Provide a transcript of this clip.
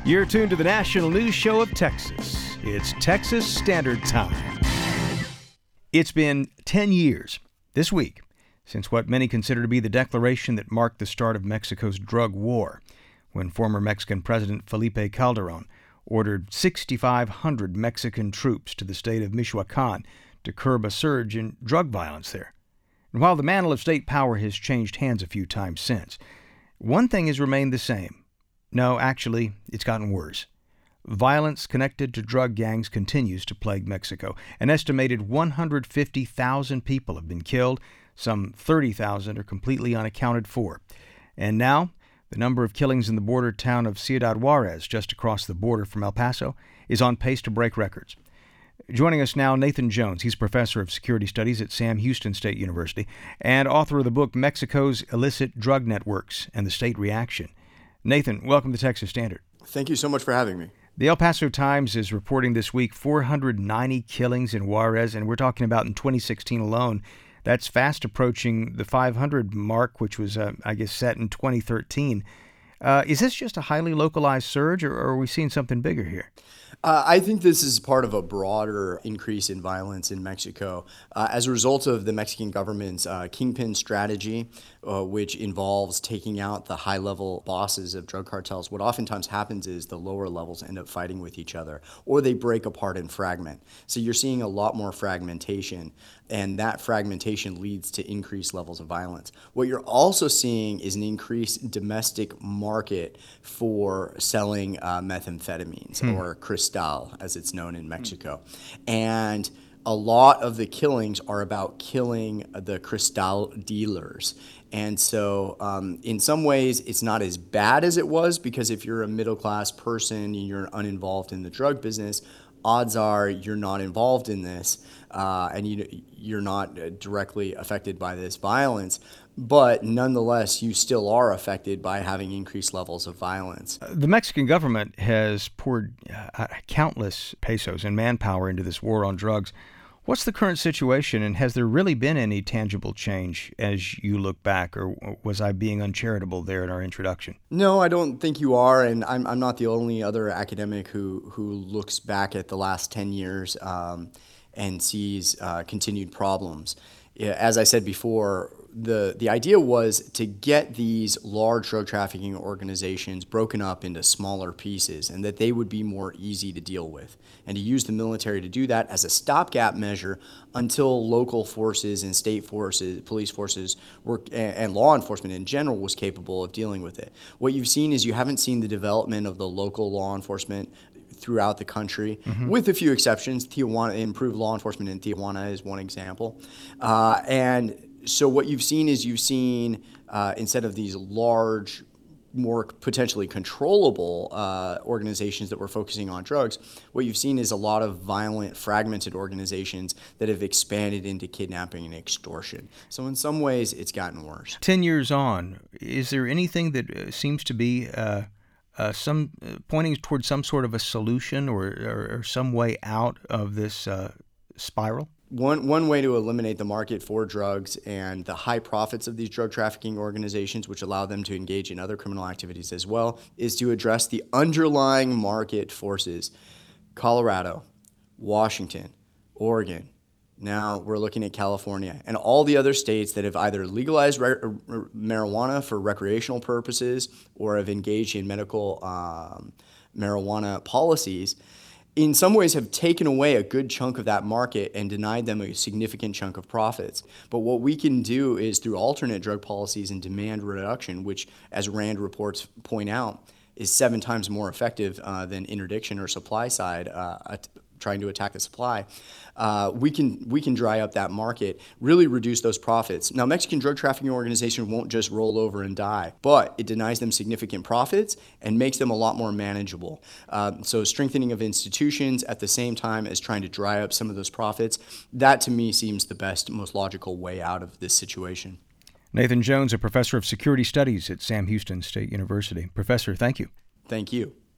You're tuned to the national news show of Texas. It's Texas Standard Time. It's been 10 years this week since what many consider to be the declaration that marked the start of Mexico's drug war, when former Mexican President Felipe Calderón ordered 6,500 Mexican troops to the state of Michoacan to curb a surge in drug violence there. And while the mantle of state power has changed hands a few times since, one thing has remained the same. No, actually, it's gotten worse. Violence connected to drug gangs continues to plague Mexico. An estimated 150,000 people have been killed. Some 30,000 are completely unaccounted for. And now, the number of killings in the border town of Ciudad Juarez, just across the border from El Paso, is on pace to break records. Joining us now, Nathan Jones. He's professor of security studies at Sam Houston State University and author of the book Mexico's Illicit Drug Networks and the State Reaction. Nathan, welcome to Texas Standard. Thank you so much for having me. The El Paso Times is reporting this week 490 killings in Juarez, and we're talking about in 2016 alone. That's fast approaching the 500 mark, which was, set in 2013. Is this just a highly localized surge, or are we seeing something bigger here? I think this is part of a broader increase in violence in Mexico as a result of the Mexican government's kingpin strategy, which involves taking out the high-level bosses of drug cartels. What oftentimes happens is the lower levels end up fighting with each other, or they break apart and fragment. So you're seeing a lot more fragmentation, and that fragmentation leads to increased levels of violence. What you're also seeing is an increased domestic market for selling methamphetamines, or cristal, as it's known in Mexico. And a lot of the killings are about killing the cristal dealers. And so in some ways, it's not as bad as it was, because if you're a middle-class person and you're uninvolved in the drug business, odds are you're not involved in this, and you're not directly affected by this violence. But nonetheless, you still are affected by having increased levels of violence. The Mexican government has poured countless pesos and manpower into this war on drugs. What's the current situation, and has there really been any tangible change as you look back, or was I being uncharitable there in our introduction? No, I don't think you are, and I'm not the only other academic who looks back at the last 10 years and sees continued problems. As I said before, the idea was to get these large drug trafficking organizations broken up into smaller pieces, and that they would be more easy to deal with, and to use the military to do that as a stopgap measure until local forces and state forces, police forces, and law enforcement in general was capable of dealing with it. What you've seen is you haven't seen the development of the local law enforcement throughout the country, with a few exceptions. Tijuana, improved law enforcement in Tijuana is one example. And so what you've seen is instead of these large, more potentially controllable organizations that were focusing on drugs, what you've seen is a lot of violent, fragmented organizations that have expanded into kidnapping and extortion. So in some ways, it's gotten worse. 10 years on, is there anything that seems to be some pointing towards some sort of a solution or some way out of this spiral? One way to eliminate the market for drugs and the high profits of these drug trafficking organizations, which allow them to engage in other criminal activities as well, is to address the underlying market forces. Colorado, Washington, Oregon, now we're looking at California, and all the other states that have either legalized marijuana for recreational purposes or have engaged in medical marijuana policies, in some ways have taken away a good chunk of that market and denied them a significant chunk of profits. But what we can do is, through alternate drug policies and demand reduction, which, as RAND reports point out, is 7 times more effective than interdiction or supply side trying to attack the supply, we can dry up that market, really reduce those profits. Now, Mexican drug trafficking organization won't just roll over and die, but it denies them significant profits and makes them a lot more manageable. So strengthening of institutions at the same time as trying to dry up some of those profits, that to me seems the best, most logical way out of this situation. Nathan Jones, a professor of security studies at Sam Houston State University. Professor, thank you. Thank you.